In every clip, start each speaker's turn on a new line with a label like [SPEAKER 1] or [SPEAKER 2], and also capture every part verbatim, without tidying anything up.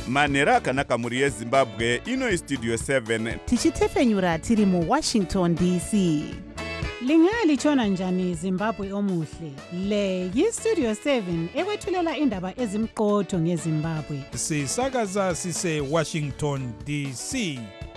[SPEAKER 1] manhero akanaka mhuri yezimbabwe. Ino istudio seven
[SPEAKER 2] tichitefenyura tiri muwashington D C.
[SPEAKER 3] Lingalitshona njani Zimbabwe omuhle? Le yistudio seven ekwethulela indaba ezimqotho ngeZimbabwe.
[SPEAKER 4] Sisakaza sise Washington D C.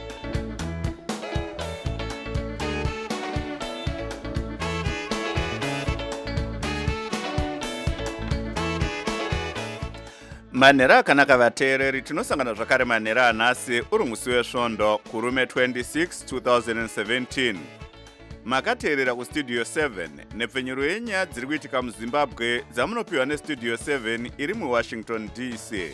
[SPEAKER 1] manhero akanaka vateereri, tinosangana zvakare manhero anhasi uri musi wesvondo kurume twenty-six two thousand seventeen. Makateerera kustudio seven nepfenyuro yenyaya dziri kuitika muzimbabwe dzamunopiwa nestudio seven iri muwashington D C.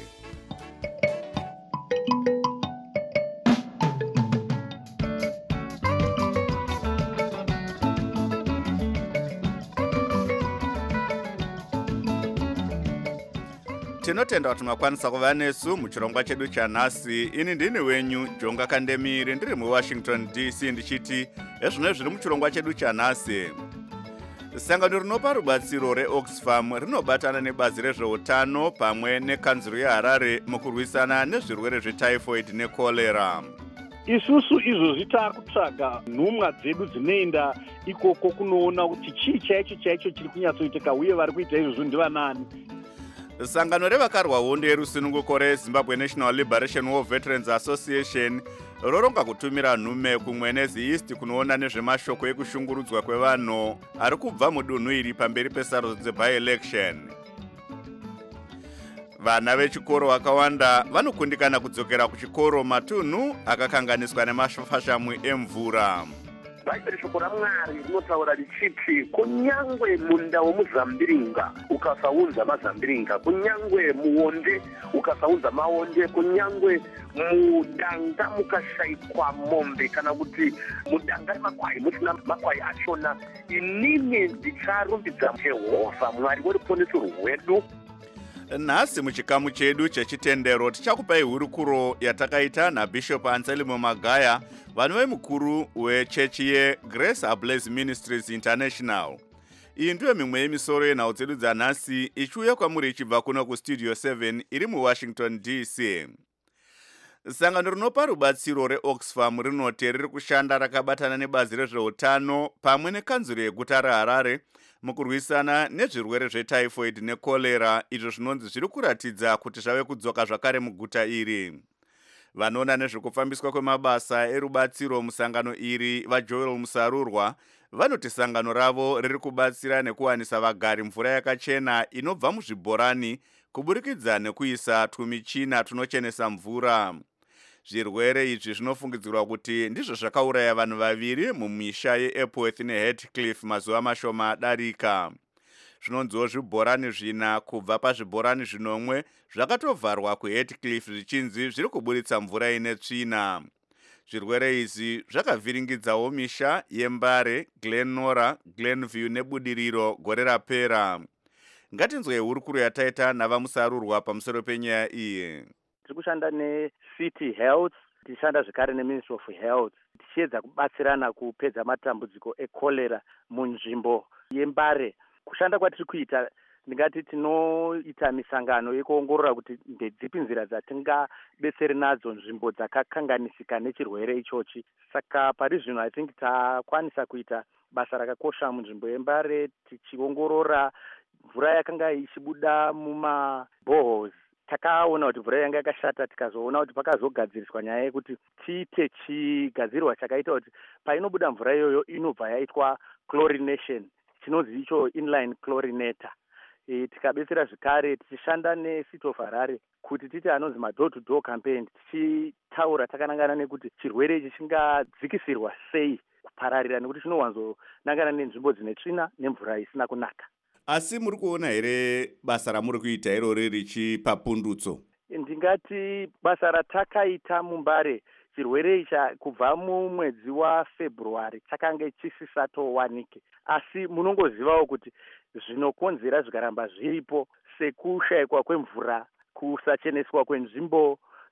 [SPEAKER 1] Tinotenda kuti makwanisa kuva nesu muchirongwa chedu chanhasi. Ini ndini wenyu Jonga Kandemiri, ndiri muwashington D C ndichiti ezvino zviri muchirongwa chedu chanhasi. Sangano rinopa rubatsiro reOxfam rinobatana nebazi rezveutano pamwe nekanzuro yeHarare mukurwisana nezvirwere zvetyphoid nekolera.
[SPEAKER 5] Isusu izvozvi taakutsvaga nhumwa dzedu dzinoenda ikoko kunoona kuti chii chaicho chaicho chiri kunyatsoitika uye vari kuita izvozvo ndivanani.
[SPEAKER 1] Sangano revakarwa hondo yerusununguko reZimbabwe National Liberation War Veterans Association roronga kutumira nhume kumwe neziEast kunoona nezvemashoko ekushungurudzwa kwevanhu ari kubva mudunhu iri pamberi pesarudzo dzeby-election. Vana vechikoro vakawanda vanokundikana kudzokera kuchikoro matunhu akakanganiswa nemafashamu emvura.
[SPEAKER 6] Bhaibheri shoko raMwari rinotaura richiti kunyangwe munda womuzambiringa ukasaunza mazambiringa, kunyangwe muonde ukasaunza maonde, kunyangwe mudanga mukashaikwa mombe kana kuti mudanga remakwai musina makwai achona, inini ndicharumbidza Jehovha Mwari weruponeso rwedu.
[SPEAKER 1] Nhasi muchikamu chedu chechitendero tichakupai hurukuro yatakaita naBishop Anselmo Magaya, vanove mukuru wechechi yeGrace Ablaze Ministries International. Iyi ndiyo mimwe yemisoro yenhau dzedu dzanhasi ichiuya kwamuri ichibva kuno kustudio seven iri muwashington D C. Sangano rinopa rubatsiro reOxfam rinoti riri kushanda rakabatana nebazi rezveutano pamwe nekanzuro yeguta reHarare mukurwisana nezvirwere zvetyphoid nekolera, izvo zvinonzi zviri kuratidza kuti zvave kudzoka zvakare muguta iri. Vanoona nezvekufambiswa kwemabasa erubatsiro musangano iri vaJoel Musarurwa vanoti sangano ravo riri kubatsira nekuwanisa vagari mvura yakachena inobva muzvibhorani kuburikidza nekuisa tumichina tunochenesa mvura. Zvirwere izvi zvinofungidzirwa kuti ndizvo zvakauraya vanhu vaviri mumisha yeEpworth neHatcliffe mazuva mashoma adarika. Zvinonziwo zvibhorani zvina kubva pazvibhorani zvinomwe zvakatovharwa kuHatcliffe zvichinzi zviri kuburitsa mvura ine tsvina. Zvirwere izvi zvakavhiringidzawo misha yeMbare, Glenora, Glenview neBudiriro gore rapera. Ngatinzwe hurukuro yataita navamusarurwa pamusoro penyaya iyi.
[SPEAKER 7] Tiri kushanda neCity Health, tichishanda zvakare neMinistry of Health, tichiedza kubatsirana kupedza matambudziko ekolera munzvimbo yeMbare. Kushanda kwatiri kuita, ndingati tinoita misangano yekuongorora kuti ndedzipi nzira dzatingabetsere nadzo nzvimbo dzakakanganisika nechirwere ichochi. Saka pari zvino I think takwanisa kuita basa rakakosha munzvimbo yeMbare tichiongorora mvura yakanga ichibuda mumaboreholes. Takaona kuti mvura yanga yakashata, tikazoona kuti pakazogadziriswa nyaya yekuti tiite chigadzirwa chakaita kuti painobuda mvura iyoyo inobva yaitwa chlorination, chinonzi icho inline chlorinator. E, tikabetsera zvakare tichishanda neCity of Harare kuti titi anonzi ma-door to door campaign, tichitaura takanangana nekuti chirwere ichi chingadzikisirwa sei kupararira nekuti chinowanzonangana nenzvimbo dzine tsvina nemvura isina kunaka.
[SPEAKER 1] Asi muri kuona here basa ramuri kuita irori richipa pundutso?
[SPEAKER 7] Ndingati basa ratakaita muMbare, chirwere icha kubva mumwedzi waFebruary chakanga chisisatowanike. Asi munongozivawo kuti zvinokonzera zvikaramba zviripo sekushayikwa kwemvura, kusacheneswa kwenzvimbo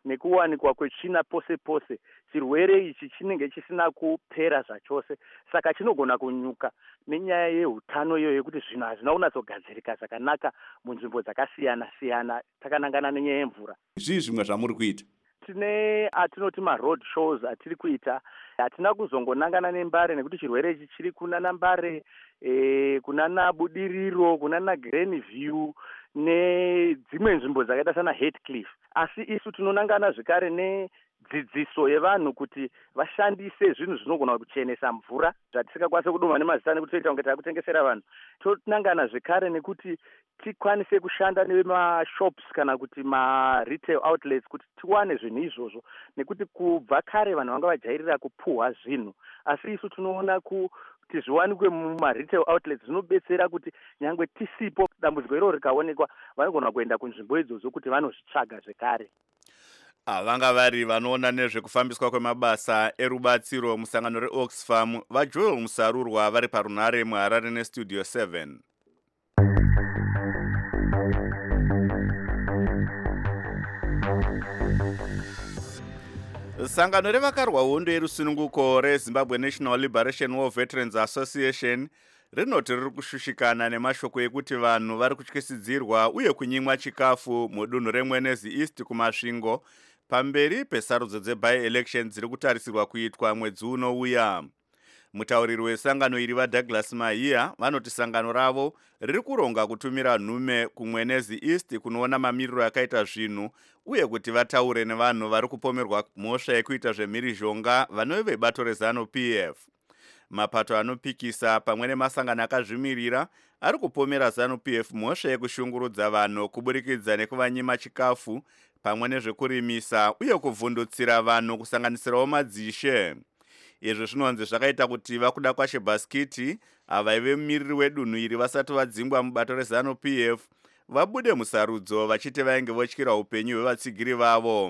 [SPEAKER 7] nekuwanikwa kwetsvina pose pose, chirwere ichi chinenge chisina kupera zvachose, saka chinogona kunyuka nenyaya yeutano iyo yekuti zvinhu hazvina kunyatsogadzirika zvakanaka munzvimbo dzakasiyana siyana takanangana nenyaya yemvura.
[SPEAKER 1] Zvii zvimwe zvamuri kuita?
[SPEAKER 7] Tine atinoti maroad shows atiri kuita. Hatina kuzongonangana nembare nekuti chirwere ichi chiri kunana Mbare, e, kunana Budiriro, kunana Greenview nedzimwe nzvimbo dzakaita sana Heathcliff. Asi isu tinonangana zvekare nedzidziso yevanhu kuti vashandise zvinhu zvinogona kuchenesa mvura zvatisingakwanise kudumha nemazita nekuti toita kunge takutengesera vanhu. Tonangana zvekare nekuti tikwanise kushanda nemashops kana kuti ma-retail outlets kuti tiwane zvinhu izvozvo, nekuti kubva kare vanhu vanga vajairira kupuhwa zvinhu, asi isu tinoona kuti zviwanikwe muma-retail outlets zvinobetsera kuti nyangwe tisipo dambudziko iro rikaonekwa vanogona kuenda kunzvimbo idzodzo kuti vanozvitsvaga zvekare.
[SPEAKER 1] Vanga vari vanoona nezvekufambiswa kwemabasa erubatsiro musangano reOxfam vaJoel Musarurwa vari parunare muHarare neStudio seven. Sangano revakarwa hondo yerusununguko reZimbabwe National Liberation War Veterans Association rinoti riri kushushikana nemashoko ekuti vanhu vari kutyisidzirwa uye kunyimwa chikafu mudunhu reMwenezi East kumasvingo pamberi pesarudzo dzeby-elections dziri kutarisirwa kuitwa mwedzi unouya. Mutauriri wesangano iri vaDouglas Mahia vanoti sangano ravo riri kuronga kutumira nhume kuMwenezi East kunoona mamiriro akaita zvinhu uye kuti vataure nevanhu vari kupomerwa mhosva yekuita zvemhirizhonga vanove vebato reZANU-P F. Mapato anopikisa pamwe nemasangano akazvimirira ari kupomera ZANU-P F mhosva yekushungurudza vanhu kuburikidza nekuvanyima chikafu pamwe nezvekurimisa uye kuvhundutsira vanhu kusanganisirawo madzishe. Izvo zvinonzi zvakaita kuti vakuda kwashe bhasikiti avaive mumiriri wedunhu iri vasati vadzingwa mubato reZANU-P F vabude musarudzo vachiti vainge votyira upenyu hwevatsigiri vavo.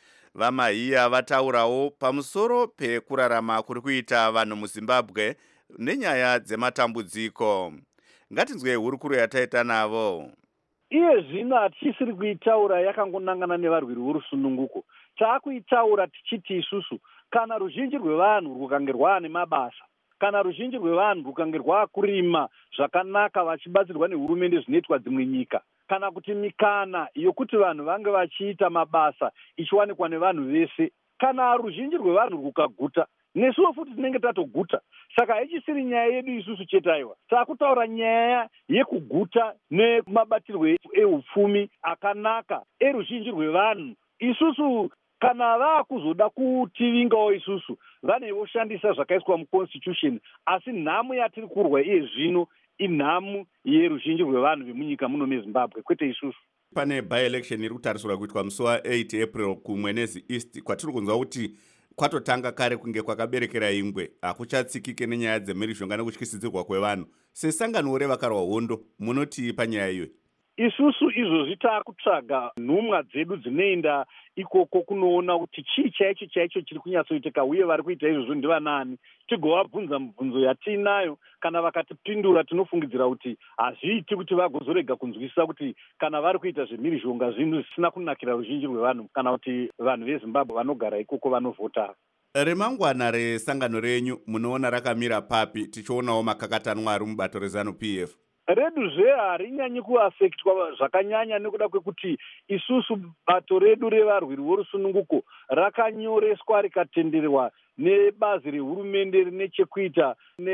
[SPEAKER 1] VaMahia vataurawo pamusoro pekurarama kuri kuita vanhu muZimbabwe nenyaya dzematambudziko. Ngatinzwe hurukuro yataita navo.
[SPEAKER 5] Iye zvino hatisiri kuitaura yakangonangana nevarwiri vorusununguko. Taakuitaura tichiti isusu kana ruzhinji rwevanhu rukange rwaane mabasa, kana ruzhinji rwevanhu rukange rwaakurima zvakanaka vachibatsirwa nehurumende zvinoitwa dzimwe nyika, kana kuti mikana yokuti vanhu vange vachiita mabasa ichiwanikwa nevanhu vese, kana ruzhinji rwevanhu rukaguta, nesuwo futi tinenge tatoguta. Saka haichisiri nyaya yedu isusu chetaiwa, taakutaura nyaya yekuguta nemabatirwo ehupfumi akanaka eruzhinji rwevanhu. Isusu kana vaakuzoda kutivingawo isusu vane voshandisa zvakaiswa muconstitution, asi nhamu yatiri kurwa iye zvino inhamu yeruzhinji rwevanhu vemunyika muno meZimbabwe, kwete isusu.
[SPEAKER 1] Pane by-election iri kutarisirwa kuitwa musi wa-eight April kuMwenezi East kwatiri kunzwa kuti kwatotanga kare kunge kwakaberekera ingwe, hakuchatsikike nenyaya dzemhirizhonga nekutyisidzirwa kwevanhu. Sesangano revakarwa hondo munoti panyaya iyo?
[SPEAKER 5] Isusu izvozvi taakutsvaga nhumwa dzedu dzinoenda ikoko kunoona kuti chii chaicho chaicho chiri kunyatsoitika uye vari kuita izvozvo ndivanani, tigovabvunza mibvunzo yatiinayo. Kana vakatipindura tinofungidzira kuti hazviiti kuti vagozorega kunzwisisa kuti kana vari kuita zvemhirizhonga zvinhu zvisina kunakira ruzhinji rwevanhu kana kuti vanhu veZimbabwe vanogara ikoko vanovhota.
[SPEAKER 1] Remangwana resangano renyu munoona rakamira papi tichionawo makakatanwa ari mubato reZANU-P F?
[SPEAKER 5] Redu zve harinyanyi kuafektwa zvakanyanya nekuda kwekuti isusu bato redu revarwiri vorusununguko rakanyoreswa rikatenderwa nebazi rehurumende rine chekuita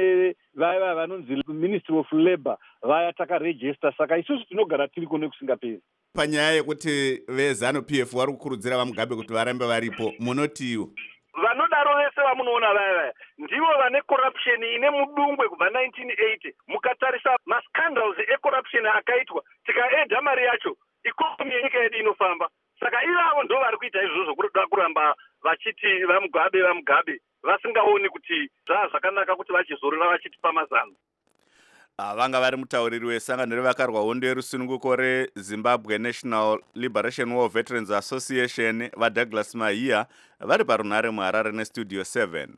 [SPEAKER 5] nevaya vanonzi Ministry of Labour vaya takarejista. Saka isusu tinogara tiriko nekusingaperi.
[SPEAKER 1] Panyaya yekuti veZANU-P F vari kukurudzira vaMugabe kuti varambe varipo, munotiwo?
[SPEAKER 6] Vanodaro vese vamunoona vaya vaya ndivo vane corruption ine mudungwe kubva nineteen eighty. Mukatarisa mascandals ecorruption akaitwa tikaedha mari yacho ikonomi yenyika yedu inofamba. Saka ivavo ndo vari kuita izvozvo kuda kuramba vachiti vaMugabe vaMugabe vasingaoni kuti zvaa zvakanaka kuti vachizorora vachitipa mazano.
[SPEAKER 1] Vanga vari mutauriri wesangano revakarwa hondo yerusununguko reZimbabwe National Liberation War Veterans Association vaDouglas Mahia vari parunare muHarare neStudio seven.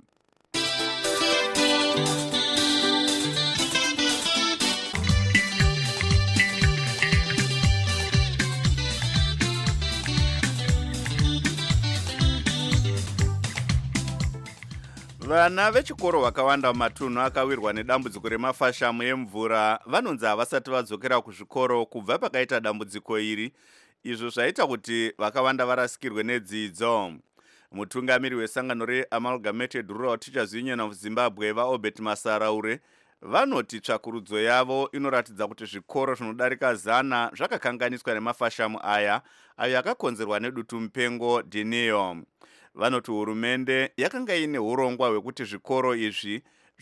[SPEAKER 1] vana vechikoro vakawanda mumatunhu akawirwa nedambudziko remafashamu emvura vanonzi havasati vadzokera kuzvikoro kubva pakaita dambudziko iri, izvo zvaita kuti vakawanda varasikirwe nedzidzo. Mutungamiri wesangano reAmalgamated Rural Teachers Union of Zimbabwe vaObert Masaraure vanoti tsvakurudzo yavo inoratidza kuti zvikoro zvinodarika zana zvakakanganiswa nemafashamu aya ayo yakakonzerwa nedutu mupengo Dineo. Vanoti hurumende yakanga ine urongwa hwekuti zvikoro izvi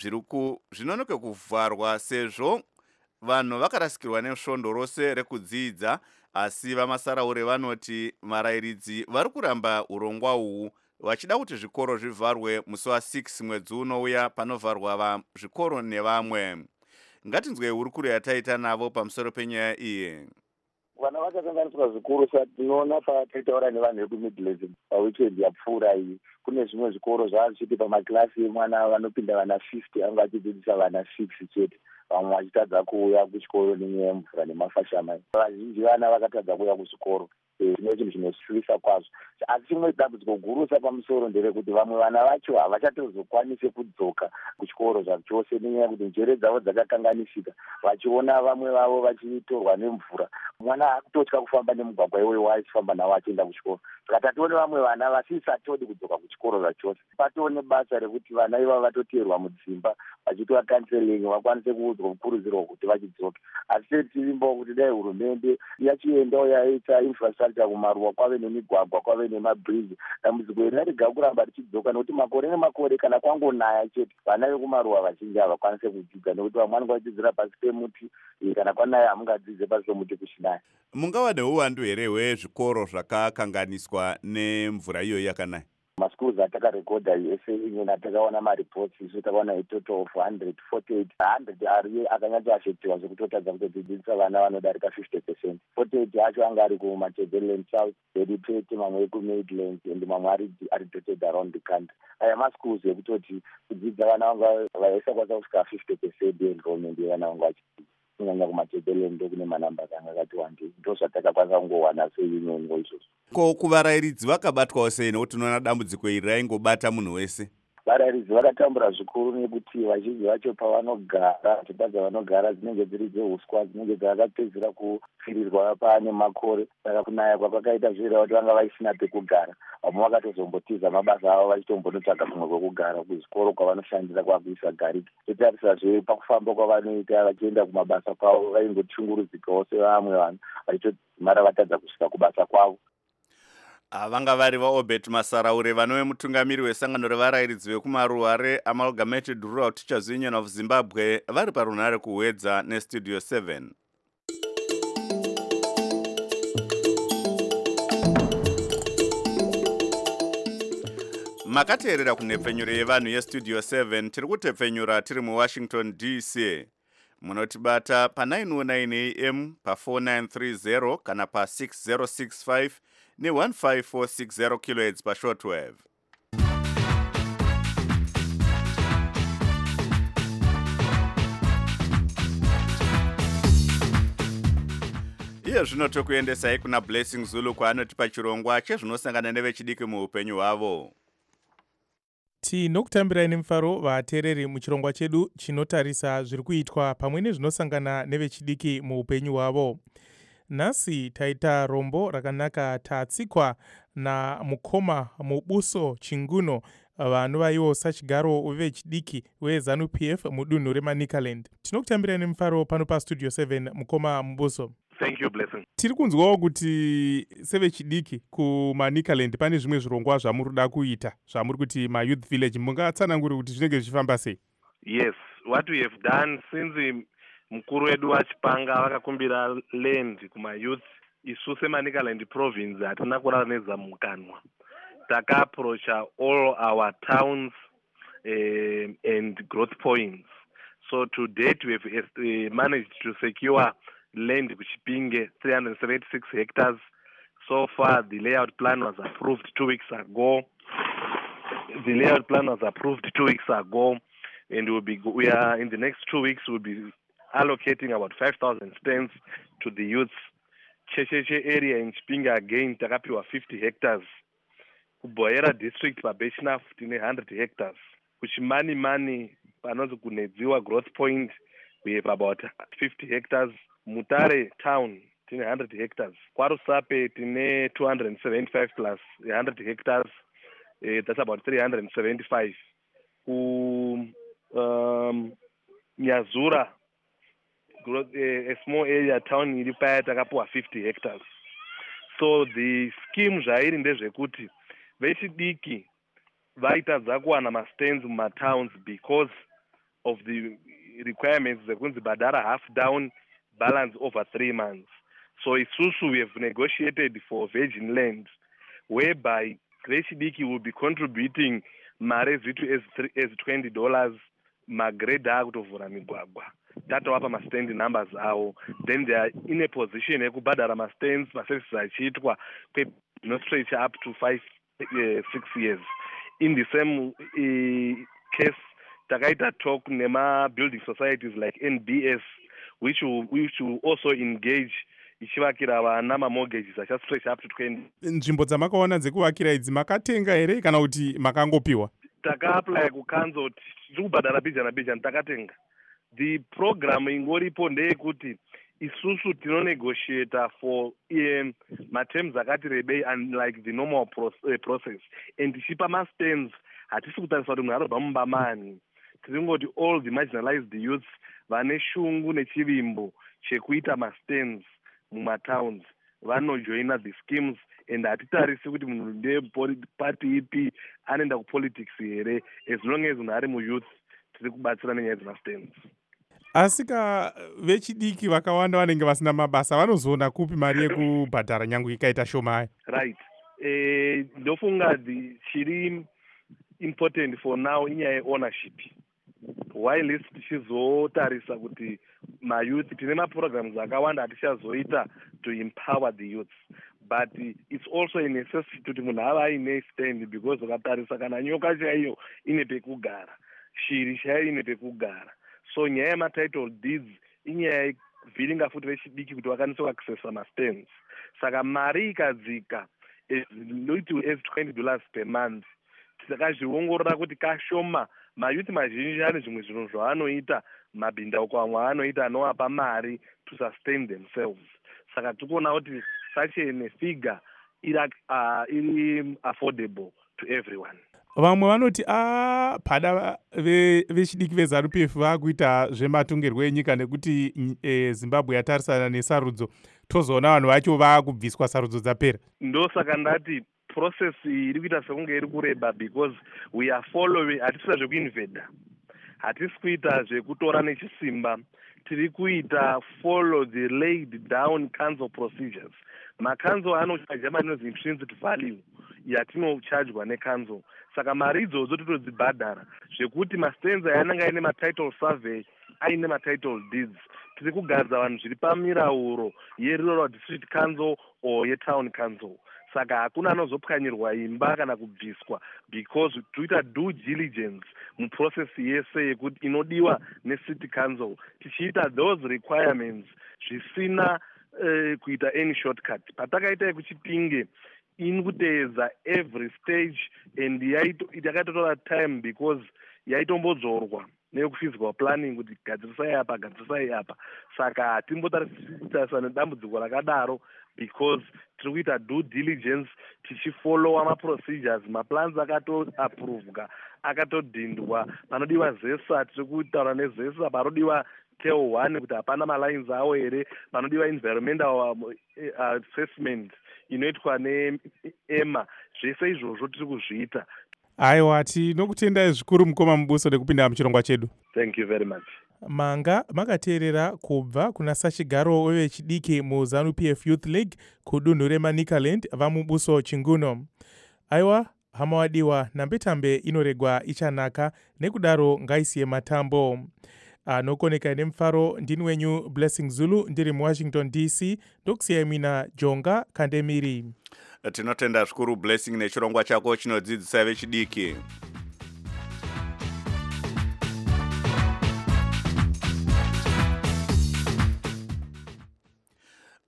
[SPEAKER 1] zvinonoke kuvharwa sezvo vanhu vakarasikirwa nesvondo rose rekudzidza, asi vaMasaraure vanoti varairidzi vari kuramba urongwa uhu vachida kuti zvikoro zvivharwe musi wa six mwedzi unouya panovharwa zvikoro nevamwe. Ngatinzwe hurukuro yataita navo pamusoro penyaya iyi.
[SPEAKER 8] Vana vakakanganiswa zvikoro satinoona patataura nevanhu vekumidlands paweekend yapfuura iyi, kune zvimwe zvikoro zvazvichiti pamakilasi emwana vanopinda vana fifty anga achidzidzisa vana six chete, vamwe vachitadza kuuya kuchikoro nenyaya yemvura nemafashama. Vazhinji vana vakatadza kuuya kuzvikoro, zvino chinhu chinosvivisa kwazvo. Asi chimwe dambudziko gurusa pamusoro nderekuti vamwe vana vacho havachatozokwanise kudzoka kuchikoro zvachose nenyaya yekuti njere dzavo dzakakanganisika, vachiona vamwe vavo vachitorwa nemvura. Mwana akutotya kufamba nemugwagwa iwoyo waaifamba nawo achienda kuchikoro. Saka tatione vamwe vana vasisatodi kudzoka kuchikoro zvachose. Patone basa rekuti vana ivavo vatoteerwa mudzimba vachitwa counseling vakwanise kuudzwa kukurudzirwa kuti vachidzoke. Asi tirimbo kuti dai hurumende yachiendawo yaita infrastructure kumaruwa, kwave nemigwagwa, kwave nemabridge, dambudziko iri rarega kuramba richidzoka, nekuti makore nemakore kana kwangonaya chete vana vekumaruwa vazhinji havakwanise kudzidza, nekuti vamwe vanenge vachidzidzira pasi pemuti, kana kwanaya hamungadzidze pasi pemuti kuchinaya.
[SPEAKER 1] Mungava neuwandu here hwezvikoro zvakakanganiswa nemvura iyoyi yakanaya?
[SPEAKER 8] Maschools atakarekodha ese inyena takaona mareports isu takaona a total of one hundred forty-eight hundred ari akanyatsoashetiwa zvekutotadza kutodzidzisa vana vanodarika fifty percent. forty-eight acho anga ari kuMatabeleland South, Dedipete, mamwe ekuMidlands and mamwe ari ari dotted around the country. Aya maschools ekutoti kudzidza vana vanga vaisakwanisa kusvika fifty percent enrollment yevana vanga vachidzidza. Kunyanya kuMatabeleland ndokune manamba anga akati wandei. Ndozvatakakwanisa kungowana seunion izvozvo.
[SPEAKER 1] Ko kuvarairidzi vakabatwawo sei, nekuti unoona dambudziko iri raingobata munhu wese?
[SPEAKER 8] Varairidzi vakatambura zvikuru nekuti vazhinji vacho pavanogara, dzimba dzavanogara dzinenge dziri dzeuswa, dzinenge dzakapedzera kupfirirwa pane makore. Saka kunaya kwakaita zviro kuti vanga vaisina pekugara. Vamwe vakatozombotiza mabasa avo vachitombonotsvaka kumwe kwekugara, kuzvikoro kwavanoshandira kwakuisa gariki. Totarisazve pakufamba kwavanoita vachienda kumabasa kwavo vaingochungurudzikawo sevamwe vanhu vachitodzimara vatadza kusvika kubasa kwavo.
[SPEAKER 1] Vanga vari vaObert Masaraure, vanove mutungamiri wesangano revarairidzi vekumaruwa reAmalgamated Rural Teachers Union of Zimbabwe, vari parunhare kuhwedza nestudio seven. Makateerera kunhepfenyuro yevanhu yestudio seven, tiri kutepfenyura tiri muWashington D C. Munotibata pa nine oh nine A M, pa four nine three zero kana pa six zero six five ne one five four six zero kilohertz pa shortwave. Iye zvino tokuendesai kuna Blessing Zulu kwaanotipa chirongwa chezvinosangana nevechidiki muupenyu hwavo.
[SPEAKER 9] Tinokutambirai nemufaro vateereri muchirongwa chedu chinotarisa zviri kuitwa pamwe nezvinosangana nevechidiki muupenyu hwavo. Nhasi taita rombo rakanaka tatsikwa namukoma Mubuso Chinguno, vanova ivo sachigaro vechidiki weZanu-P F mudunhu reManicaland. Tinokutambirai nemufaro pano pastudio seven, mukoma Mubuso.
[SPEAKER 6] Thank you, Blessing.
[SPEAKER 9] Tiri kunzwawo kuti sevechidiki kuManicaland pane zvimwe zvirongwa zvamuri kuda kuita, zvamuri kuti maYouth Village. Mungatsanangura kuti zvinenge zvichifamba sei?
[SPEAKER 6] Yes, what we have done since mukuru wedu wachipanga vakakumbira land kumayouth, isu seManicaland province hatina kurara nezamukanwa. Takaapproacha all our towns uh, and growth points. So to date we have uh, managed to secure land kuchipinge three hundred seventy-six hectares. So far the layout plan was approved two weeks ago. The layout plan was approved two weeks ago, and we'll be we are in the next two weeks we'll be allocating about five thousand stands to the youths. Checheche area in Chipinge again takapiwa fifty hectares. Kuboera district pabeshina tine one hundred hectares. kuchimani mani panonzi kunedziwa growth point we have about fifty hectares. Mutare town tine one hundred hectares. Kwarusape tine two hundred seventy-five plus one hundred hectares. Uh, that's about three hundred seventy-five. Ku um, Nyazura, growth, uh, a small area town iri paya takapuwa fifty hectares. So the scheme zvairi ndezvekuti vechidiki vaitadza kuwana mastands mumatowns because of the requirements zekunzi badara half down balance over three months. So isusu we have negotiated for virgin land whereby vechidiki will be contributing mare zitu as, as twenty dollars magrade akutovhura migwagwa tatowapa mastand numbers avo, then they are in a position yekubhadhara mastands maservices achiitwa kwenostretch up to five uh, six years. In the same uh, case takaita talk nema building societies like N B S which will, which will also engage ichivakira vana mamortgages achastretch up to twenty.
[SPEAKER 9] Nzvimbo dzamakaona dzekuvakira idzi makatenga here kana kuti makangopiwa?
[SPEAKER 6] Takaapply kukanzo tiri kubhadhara bijana bijana takatenga. The program ingoripo ndeyekuti isusu tinonegotiata for um, materms akati rebei unlike the normal proce- uh, process and tichipa mastands hatisi kutarisa kuti munhu anobva mumbamani, tiringoti all the marginalized youths vane shungu nechivimbo chekuita mastands mumatowns vanojoina the schemes and hatitarisi kuti munhu ndepati ipi anoenda kupolitics here, as long as munhu ari muyouth tiri kubatsira nenyaya dzemastands.
[SPEAKER 9] Asi ka vechidiki vakawanda vanenge vasina mabasa vanozoona kupi mari yekubhadhara nyange ikaita shomai?
[SPEAKER 6] Right. Eh, ndofunga chiri important for now inyaya yeownership. While tichizotarisa kuti mayouth tine maprograms akawanda atichazoita to empower the youths, but it's also a necessity kuti munhu ave aine stand, because ukatarisa kana nyoka chaiyo ine pekugara, shiri chaiyo ine pekugara. So nyaya yematitle deeds inyaya yekuvhiringa futi vechidiki kuti vakwanise kuaccessa mastands. Saka mari ikadzika as twenty dollars per month, tikazviongorora kuti kashoma. Mayouth mazhinji ane zvimwe zvinhu zvaanoita, mabhindauko amwe anoita anovapa mari to sustain themselves. Saka tikuona kuti such a figure iri uh, iri affordable to everyone.
[SPEAKER 9] Vamwe vanoti a pada vechidiki veZANU P F vakuita zvematongerwo enyika nekuti e, Zimbabwe yatarisana nesarudzo, tozoona vanhu vacho vakubviswa sarudzo dzapera.
[SPEAKER 6] Ndosaka ndati process iri kuita sekunge iri kureba, because we are following, hatisi zvekuinveda, hatisi kuita zvekutora nechisimba, tiri kuita follow the laid down council procedures. Makanzo anochaja manonzi intrinsic value yatinochajwa nekanzo. Saka mari idzodzo titodzibhadhara zvekuti mastands ayananga aine matitle survey aine matitle deeds, tiri kugadza vanhu zviri pamirauro yerural district council or yetown council. Saka hakuna anozopwanyirwa imba kana kubviswa, because toita due diligence muprocess yese yekuti inodiwa necity council, tichiita those requirements zvisina uh, kuita any shortcut. Patakaita yekuchipinge inkuteedza every stage, and yakatotora time because yaitombodzorwa nekuphysical planning kuti gadzirisai apa gadzirisai apa. Saka hatimbotariswa nedambudziko rakadaro, because tiri kuita due diligence tichifollowa maprocedures, maplans akatoapprovwa akatodhindwa. Panodiwa zesa tiri kutaura nezesa, panodiwa tail one kuti hapana malines awo here, panodiwa environmental assessment inoitwa neEMA. Zvese izvozvo tiri kuzviita.
[SPEAKER 9] Aiwa, tinokutendai zvikuru mukoma mubuso nekupinda muchirongwa chedu.
[SPEAKER 6] Thank you very much.
[SPEAKER 9] Manga makateerera kubva kuna sachigaro wevechidiki muZANU P F Youth League kudunhu reManicaland vamubuso Chinguno. Aiwa, hama wadiwa, nambetambe inoregwa ichanaka, nekudaro ngaisiye matambo. Anokoneka nemufaro ndini wenyu Blessing Zulu, ndiri muWashington D C, ndokusiyai mina Jonga Kandemiri.
[SPEAKER 1] Tinotenda zvikuru Blessing nechirongwa chako chinodzidzisa vechidiki.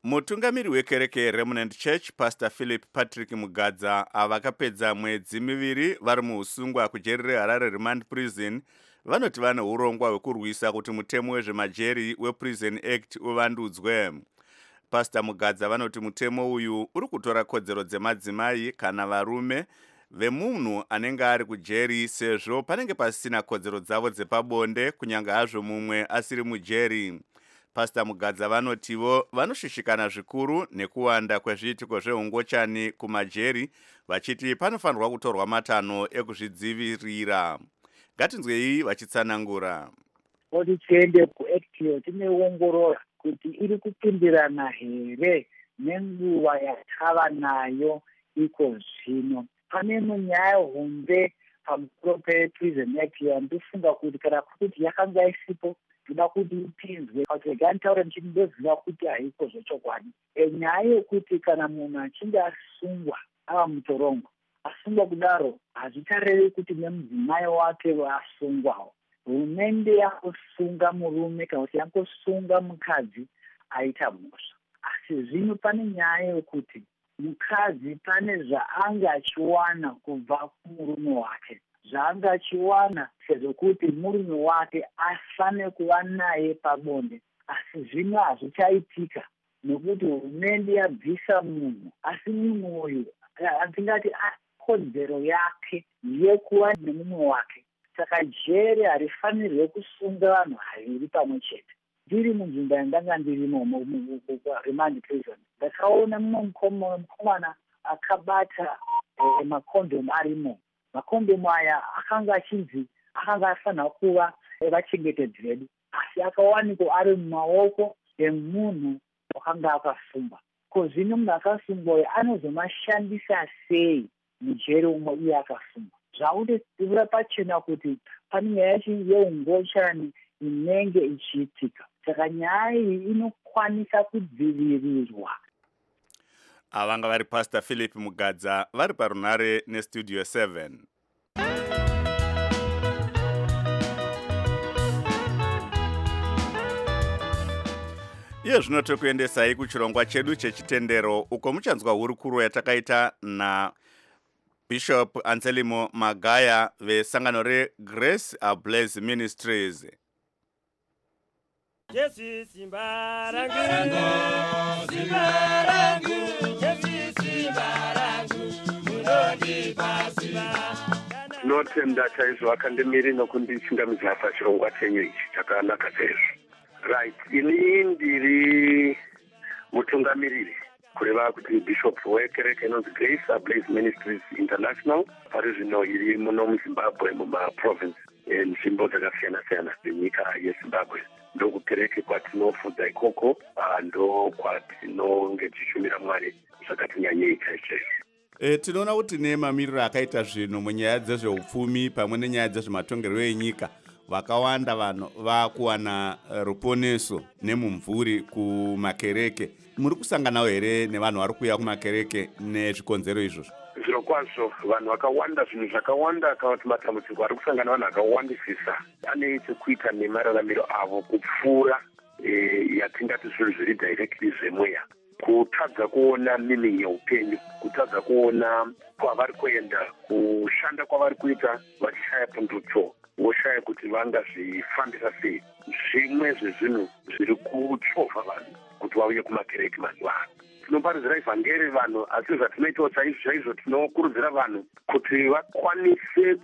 [SPEAKER 1] Mutungamiri wekereke Remnant Church Pastor Philip Patrick Mugadza avakapedza mwedzi miviri vari muusungwa kujeri reHarare Remand Prison vanoti vane urongwa hwekurwisa kuti mutemo wezvemajeri wePrison Act uvandudzwe. Pastor Mugadza vanoti mutemo uyu uri kutora kodzero dzemadzimai kana varume vemunhu anenge ari kujeri sezvo panenge pasina kodzero dzavo dzepabonde kunyange hazvo mumwe asiri mujeri. Pastor Mugadza vanotivo vanoshishikana zvikuru nekuwanda kwezviitiko zveungochani kumajeri vachiti panofanirwa kutorwa matanho ekuzvidzivirira. Ngatinzwei vachitsanangura.
[SPEAKER 10] Kuti tiende kuActio tineongorora kuti iri kupindirana here nenguva yatava nayo iko zvino. Pane nyaya hombe pamusoro pePrison Act yandifunga kuti kana kuti yakanga isipo toda kuti ipinzwe pakuti gantaura ndinoziva kuti haiko zvechokwadi. Nyaya yekuti kana munhu achinge asungwa ava mutorongo asungwa kudaro hazvicharevi kuti nemudzimai wake vasungwawo. Hurumende yangosunga murume kana kuti yangosunga mukadzi aita mhosva. Asi zvino pane nyaya yekuti mukadzi pane zvaanga achiwana kubva kumurume wake, zvaanga achiwana sezvokuti murume wake afane kuva naye pabonde. Asi zvino hazvichaitika nekuti hurumende yabvisa munhu, asi munhu uyu atingati kodzero yake yekuva nemumwe wake. Saka jeri harifanirwe kusunga vanhu haviri pamwe chete. Ndiri munzvimbo yandanga ndirimo muRemand Prison, ndakaona mumwe mukomana akabata makondomu arimo. Makondomu aya akanga achinzi akanga afanira kuva vachengetedzedu, asi akawanikwa ari mumaoko emunhu wakanga akasungwa. Ko zvino munhu akasungwa uyu anozomashandisa sei mujeri umwe iye akasungwa? Zvakutivira pachena kuti pane nyaya yeungochani inenge ichiitika. Saka nyaya iyi inokwanisa kudzivirirwa.
[SPEAKER 1] Avanga vari Pastor Philip Mugadza vari parunare neStudio seven. Iye zvino tokuendesai kuchirongwa chedu chechitendero uko muchanzwa hurukuro yatakaita na Bishop Anselmo Magaya vesangano reGrace Ablaze Ministries.
[SPEAKER 11] Jesi simbarangu, simbarangu, Jesi simbarangu, munodi pasiba.
[SPEAKER 6] Tinotenda chaizvo akandemiri nokundichingamidza pachirongwa chenyu ichi chakanaka sezvo. Right, ini ndiri mutungamiriri kureva kuti bishop wekereke inonzi Grace Ablaze Ministries International pari zvino iri muno muZimbabwe mumaprovince nzvimbo dzakasiyana-siyana dzenyika yeZimbabwe. Ndokukereke kwatinofudza ikoko, ndo kwatinonge tichishumira Mwari zvakati nyanyei chaizvo.
[SPEAKER 1] E, tinoona kuti nemamiriro akaita zvinhu munyaya dzezveupfumi pamwe nenyaya dzezvematongerwo enyika vakawanda vanhu vakuwana ruponeso nemumvuri kumakereke. Muri kusanganawo here nevanhu vari kuuya kumakereke nezvikonzero izvozvo?
[SPEAKER 6] Zviro kwazvo vanhu vakawanda, zvinhu zvakawanda kana kuti matambudziko ari kusangana vanhu vakawandisisa ane chekuita nemararamiro avo kupfuura e, yatingati zvinhu zviri directly zvemweya. Kutadza kuona meaning yeupenyu, kutadza kuona kwavari kuenda, kushanda kwavari kuita vachishaya pundutso, voshaya kuti vangazvifambisa sei. Zvimwe zvezvinhu zviri kuchovha vanhu kuti vauye kumakereke mazuva ano. Tinoparidzira ivhangeri vanhu, asi zvatinoitawo chaizvo chaizvo tinokurudzira vanhu kuti vakwanise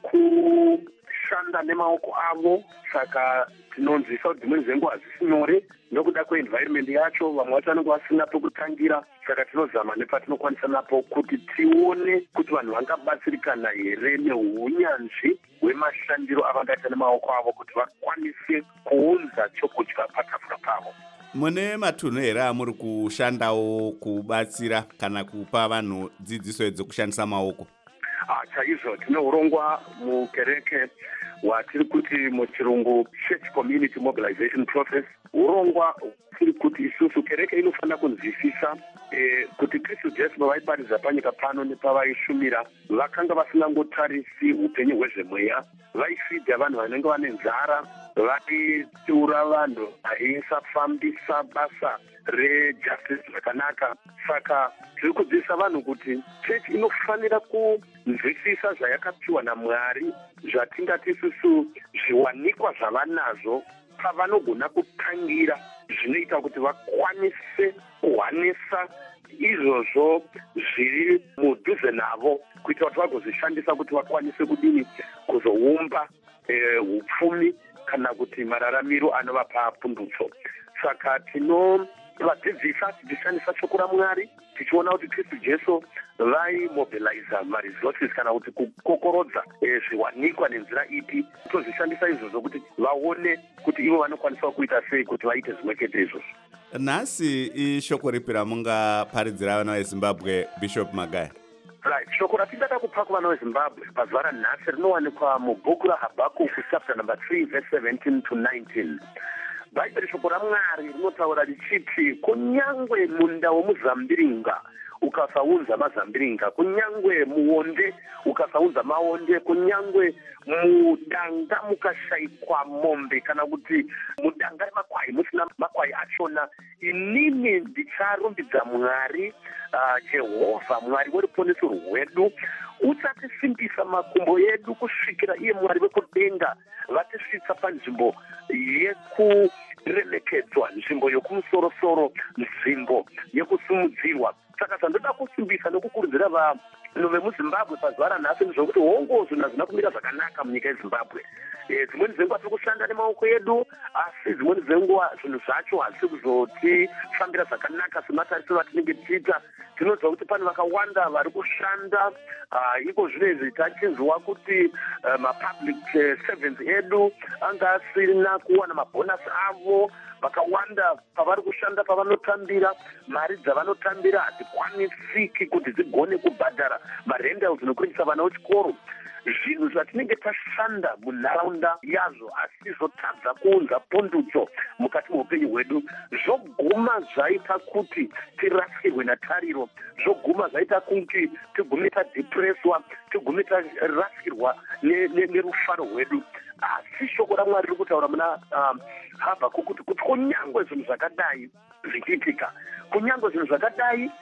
[SPEAKER 6] kushanda nemaoko avo. Saka tinonzwisa kuti dzimweni dzenguva hazisi nyore nokuda kweenvironment yacho, vamwe vacho vanenge vasina pekutangira. Saka tinozama nepatinokwanisa napo kuti tione kuti vanhu vangabatsirikana here neunyanzvi hwemashandiro avangaita nemaoko avo kuti vakwanise kuunza chokudya patafura pavo.
[SPEAKER 1] Mune matunhu here amuri kushandawo kubatsira kana kupa vanhu dzidziso dzekushandisa maoko?
[SPEAKER 6] Ah, chaizvo tine urongwa mukereke watiri kuti muchirungu Church Community Mobilization Process. Urongwa tiri kuti isusu kereke inofanira kunzwisisa eh, kuti Kristu Jesu pavaiparidza panyika pano nepavaishumira vakanga vasingangotarisi upenyu hwezvemweya, vaifidha vanhu vanenge vane nzara, vaitura vanhu vaisafambisa basa rejustice zvakanaka. Saka tiri kudzidzisa vanhu kuti chechi inofanira kunzwisisa zvayakapiwa naMwari, zvatingati isusu zviwanikwa zvavanazvo pavanogona kutangira, zvinoita kuti vakwanise kuwanisa izvozvo zviri mudhuze navo, kuitira kuti vagozvishandisa kuti vakwanise kudini kuzoumba upfumi kana kuti mararamiro anovapa pundutso. Saka tinovadzidzisa tichishandisa shoko raMwari, tichiona kuti Kristu Jesu vaimobiliza maresources kana kuti kukokorodza zviwanikwa nenzira ipi, tozvishandisa izvozvo kuti vaone kuti ivo vanokwanisa kuita sei kuti vaite zvimwe chete izvozvo.
[SPEAKER 1] Nhasi ishoko ripi ramungaparidzira vana veZimbabwe, Bishop Magaya?
[SPEAKER 6] Right. Shoko ratidada kupa kuvana veZimbabwe pazuva ranhasi rinowanikwa mubhuku raHabhakuku chapter number three verse seventeen to nineteen. Bhaibheri shoko raMwari rinotaura richiti, kunyangwe munda womuzambiringa ukasaunza mazambiringa, kunyangwe muonde ukasaunza maonde, kunyangwe mudanga mukashayikwa mombe kana kuti mudanga remakwai musina makwai achona, inini ndicharumbidza Mwari uh, Jehovha, Mwari weruponeso rwedu. Uchatisimbisa makumbo edu kusvikira iye Mwari wekudenga vatisvitsa panzvimbo yekuremekedzwa, nzvimbo yokumusoro-soro, nzvimbo yekusumudzirwa. Saka zvandoda kusimbisa nokukurudzira vanhu vemuZimbabwe pazuva ranhasi ndezvokuti hongo zvinhu hazvina kumira zvakanaka munyika yeZimbabwe. E, dzimweni dzenguva tiri kushanda nemaoko edu, asi dzimweni dzenguva zvinhu zvacho hazvisi kuzotifambira zvakanaka sematarisiro atinenge tichiita. Tinoziva kuti pane vakawanda vari kushanda uh, iko zvinezvi tachinzwa kuti uh, mapublic uh, servants edu anga asina kuwana mabhonasi avo. Vakawanda pavari kushanda pavanotambira, mari dzavanotambira hadzikwanisiki kuti dzigone kubhadhara marentals nokuendesa vana vechikoro. Zvinhu zvatinenge tashanda munharaunda yazvo asi zvotadza kuunza pundutso mukati muupenyu hwedu, zvoguma zvaita kuti tirasirwe natariro, zvoguma zvaita kuti tigume tadepreswa, tigume tarasirwa nerufaro hwedu. Asi shoko raMwari riri kutaura muna um, Habhakuku kuti kunyangwe zvinhu zvakadai zvichiitika, kunyangwe zvinhu zvakadai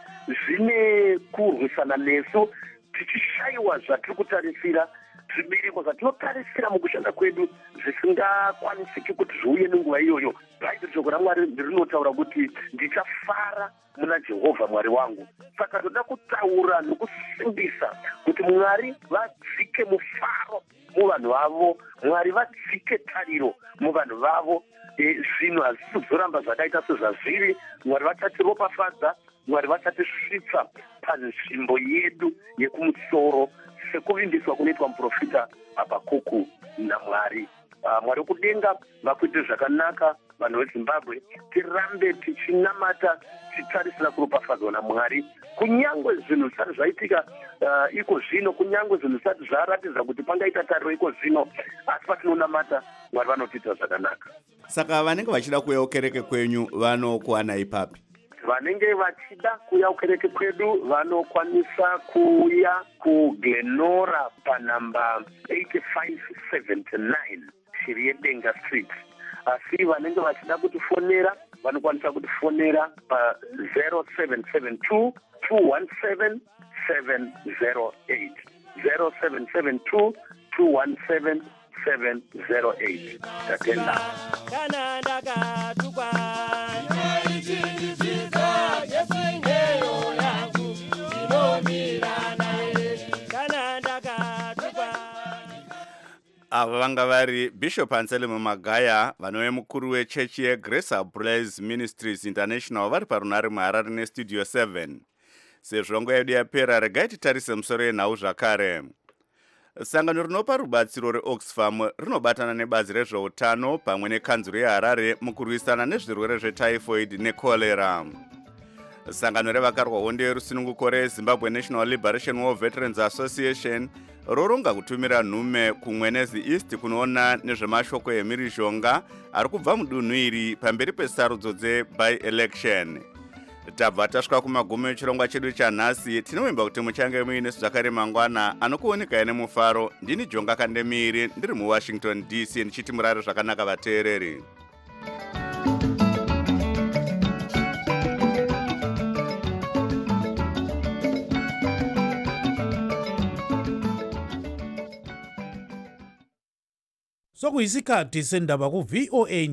[SPEAKER 6] zvine kurwisana nesu, tichishayiwa zvatiri kutarisira, zvibereko zvatinotarisira mukushanda kwedu zvisingakwanisiki kuti zviuye nenguva iyoyo, bhaibheri shoko raMwari rinotaura kuti ndichafara muna Jehovha Mwari wangu. Saka toda kutaura nokusimbisa kuti Mwari vadzike mufaro muvanhu vavo, Mwari vadzike tariro muvanhu vavo. E, zvinhu hazvisi kuzoramba zvakaita sezvazviri. Mwari vachatiropafadza, Mwari vachatisvitsa panzvimbo yedu yekumusoro sekuvimbiswa kunoitwa muprofita Habhakuku naMwari. Uh, Mwari wekudenga vakuite zvakanaka vanhu veZimbabwe, tirambe tichinamata tichitarisira kuropafadzwa naMwari. Kunyangwe zvinhu zvisati zvaitika uh, iko zvino, kunyangwe zvinhu zvisati zvaratidza kuti pangaita tariro iko zvino, asi patinonamata Mwari vanotiita zvakanaka.
[SPEAKER 1] Saka vanenge vachida kuuya kukereke kwenyu vanokuwana ipapi?
[SPEAKER 6] Vanenge vachida kuuya kukereke kwedu vanokwanisa kuuya kuGlenora panamba eighty-five seventy-nine Shiriedenga Street. Asi vanenge vachida kutifonera vanokwanisa kutifonera pa zero seven seven two two one seven seven zero eight zero seven seven two two one seven seven zero eight. Tatenda.
[SPEAKER 11] Kana ndakatukwa ichichichiza yesengeyo yangu inomira naye. Kana ndakatukwa.
[SPEAKER 1] Ava vanga vari Bishop Anselmo Magaya, vanove mukuru wechechi yeGrace Ablaze Ministries International, vari parunare muHarare nestudio seven. Sezvo nguva yedu yapera, regai titarise musoro yenhau zvakare. Sangano rinopa rubatsiro reOxfam rinobatana nebazi rezveutano pamwe nekanzuro yeHarare mukurwisana nezvirwere zvetyphoid nekolera. Sangano revakarwa hondo yerusununguko reZimbabwe National Liberation War Veterans Association roronga kutumira nhume kumwenezi East kunoona nezvemashoko emhirizhonga ari kubva mudunhu iri pamberi pesarudzo dze-by-election. Tabva tasvika kumagumo echirongwa chedu chanhasi. Tinovimba kuti muchange muine zvakare mangwana anokuoneka nemufaro. Ndini Jonga Kandemiri ndiri muWashington D C ndichiti murare zvakanaka vateereri.
[SPEAKER 4] sokuyisikhathi sendaba ku-V O A